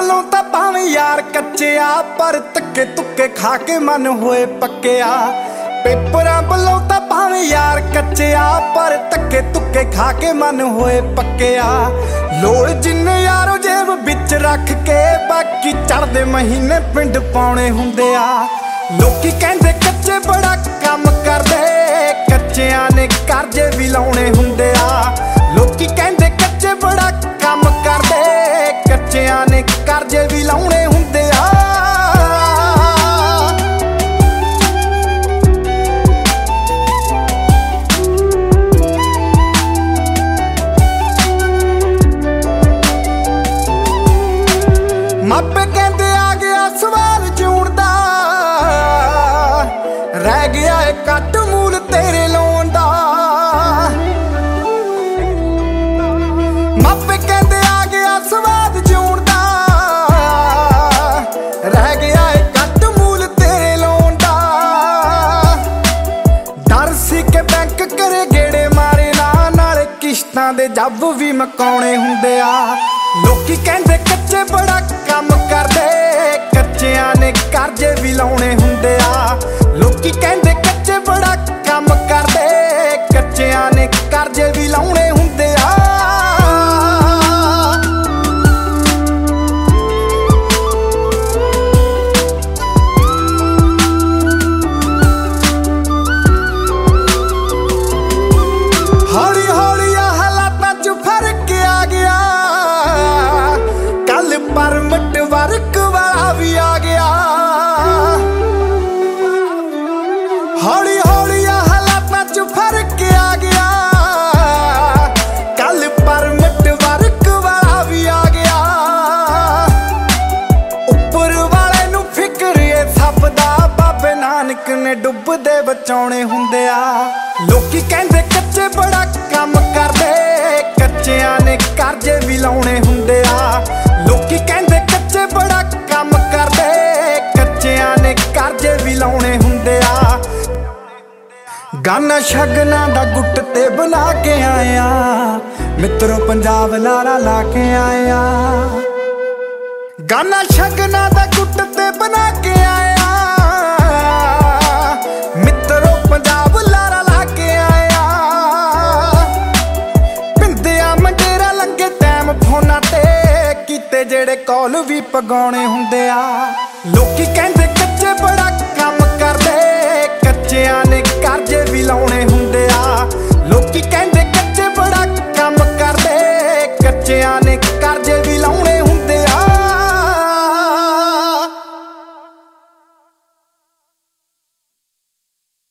ਵੱਲੋਂ ਤਾਂ ਭਾਵੇਂ ਯਾਰ ਕੱਚਿਆ, ਪਰ ਧੱਕੇ ਧੁੱਕੇ ਖਾ ਕੇ ਮਨ ਹੋਏ ਪੱਕਿਆ। ਪੇਪਰਾਂ ਵੱਲੋਂ ਤਾਂ ਭਾਵੇਂ ਯਾਰ ਕੱਚਿਆ, ਪਰ ਧੱਕੇ ਧੁੱਕੇ ਖਾ ਕੇ ਮਨ ਹੋਏ ਪੱਕਿਆ। ਲੋੜ ਜਿੰਨੇ ਯਾਰੋ ਜੇਬ ਵਿੱਚ ਰੱਖ ਕੇ, ਬਾਕੀ ਚੜ੍ਹਦੇ ਮਹੀਨੇ ਪਿੰਡ ਪਾਉਣੇ ਹੁੰਦੇ ਆ। ਲੋਕੀ ਕਹਿੰਦੇ ਕੱਚੇ ਬੜਾ ਕੰਮ ਕਰਦੇ, ਕੱਚਿਆਂ ਨੇ ਕਰਜ਼ੇ ਵੀ ਲਾਉਣੇ ਹੁੰਦੇ ਆ। ਲੋਕੀ ਕਹਿੰਦੇ ਕੱਚੇ ਬੜਾ ਕੰਮ ਕਰਦੇ, ਕੱਚਿਆਂ ਨੇ ਕਰਜ਼ੇ ਵੀ ਲਾਉਣੇ ਹੁੰਦੇ ਆ। ਮਾਪੇ ਕਹਿੰਦੇ ਆ ਗਿਆ ਸਵਾਲ ਜਿਉਣ ਦਾ, ਰਹਿ ਗਿਆ ਏ ਕੱਟ ਮੂਲ ਤੇਰੇ ਲਾਉਣ ਦਾ। ਮਾਪੇ ਕਹਿੰਦੇ ਆ ਗਿਆ ਸਵਾਦ ਜਿਉਣ ਦਾ, ਰਹਿ ਗਿਆ ਏ ਕੱਟ ਮੂਲ ਤੇਰੇ ਲਾਉਣ ਦਾ। ਡਰ ਸੀ ਕਿ ਬੈਂਕ ਕਰੇ ਗੇੜੇ ਮਾਰੇ ਨਾ, ਨਾਲੇ ਕਿਸ਼ਤਾਂ ਦੇ ਜੱਬ ਵੀ ਮਕਾਉਣੇ ਹੁੰਦੇ ਆ। ਲੋਕੀ ਕਹਿੰਦੇ ਕੱਚੇ ਬੜਾ ਕੰਮ ਕਰਦੇ, ਕੱਚਿਆਂ ਨੇ ਕਰਜ਼ੇ ਵੀ ਲਾਉਣੇ ਹੁੰਦੇ ਆ। ਲੋਕੀ ਕਹਿੰਦੇ ਕੱਚੇ ਬੜਾ ਕੰਮ ਕਰਦੇ, ਕੱਚਿਆਂ ਨੇ ਕਰਜ਼ੇ ਵੀ ਲਾਉਣੇ ਹੁੰਦੇ ਆ। ਹੌਲੀ ਹੌਲੀ ਹਾਲਾਤਾਂ 'ਚ ਫਰਕ ਆ ਗਿਆ, ਕੱਲ ਪਰਮਿਟ ਵਰਕ ਵਾਲਾ ਵੀ ਆ ਗਿਆ। ਹੌਲੀ ਹੌਲੀ ਹਾਲਾਤਾਂ 'ਚ ਫਰਕ ਆ ਗਿਆ, ਕੱਲ ਪਰਮਿਟ ਵਰਕ ਵਾਲਾ ਵੀ ਆ ਗਿਆ। ਉੱਪਰ ਵਾਲੇ ਨੂੰ ਫਿਕਰ ਏ ਸਭ ਦਾ, ਬਾਬੇ ਨਾਨਕ ਨੇ ਡੁੱਬਦੇ ਬਚਾਉਣੇ ਹੁੰਦੇ ਆ। ਲੋਕੀ ਕਹਿੰਦੇ ਕੱਚੇ ਬੜਾ ਕੰਮ ਕਰਦੇ, ਕੱਚਿਆਂ ਨੇ ਕਰਜ਼ੇ ਵੀ ਲਾਉਣੇ ਹੁੰਦੇ ਆ। ਲੋਕੀ ਕਹਿੰਦੇ ਕੱਚੇ ਬੜਾ ਕੰਮ ਕਰਦੇ, ਕੱਚਿਆਂ ਨੇ ਕਰਜ਼ੇ ਵੀ ਲਾਉਣੇ ਹੁੰਦੇ ਆ। ਗਾਨਾ ਸ਼ਗਨਾਂ ਦਾ ਗੁੱਟ ਤੇ ਬਣਾ ਕੇ ਆਇਆ, ਮਿੱਤਰੋ ਪੰਜਾਬ ਲਾਰਾ ਲਾ ਕੇ ਆਇਆ। ਗਾਨਾ ਸ਼ਗਨਾਂ ਦਾ ਗੁੱਟ ਤੇ ਬਣਾ ਕੇ ਆਇਆ, ਮਿੱਤਰੋ ਪੰਜਾਬ ਲਾਰਾ ਲਾ ਕੇ ਆਇਆ। ਪਿੰਦਿਆ ਮੰਡੇਰਾ ਲੰਗੇ ਟਾਈਮ ਫੋਨਾਂ ਤੇ ਕੀਤੇ ਜਿਹੜੇ ਕਾਲ ਵੀ ਪਗਾਉਣੇ ਹੁੰਦੇ ਆ। ਲੋਕੀ ਕਹਿੰਦੇ